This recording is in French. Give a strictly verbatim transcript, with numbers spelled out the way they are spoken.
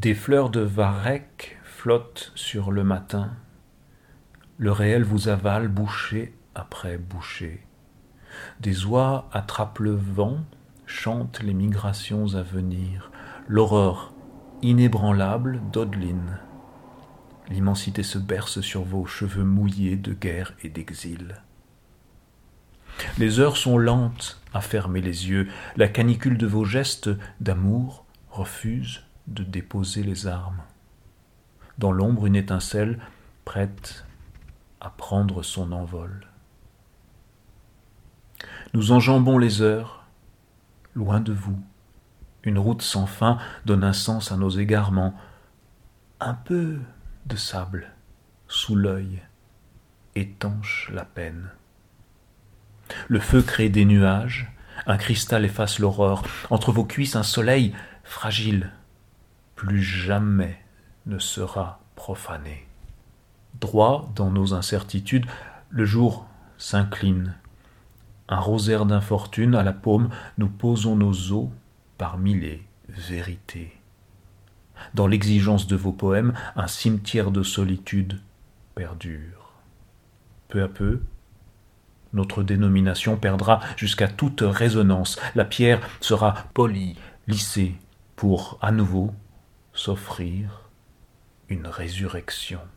Des fleurs de varech flottent sur le matin. Le réel vous avale bouchée après bouchée. Des oies attrapent le vent, chantent les migrations à venir. L'aurore inébranlable d'Odeline. L'immensité se berce sur vos cheveux mouillés de guerre et d'exil. Les heures sont lentes à fermer les yeux. La canicule de vos gestes d'amour refuse de déposer les armes. Dans l'ombre, une étincelle prête à prendre son envol. Nous enjambons les heures, loin de vous. Une route sans fin donne un sens à nos égarements. Un peu de sable sous l'œil étanche la peine. Le feu crée des nuages, un cristal efface l'aurore. Entre vos cuisses, un soleil fragile, plus jamais ne sera profané. Droit dans nos incertitudes, le jour s'incline. Un rosaire d'infortune à la paume, nous posons nos os parmi les vérités. Dans l'exigence de vos poèmes, un cimetière de solitude perdure. Peu à peu, notre dénomination perdra jusqu'à toute résonance. La pierre sera polie, lissée, pour à nouveau s'offrir une résurrection.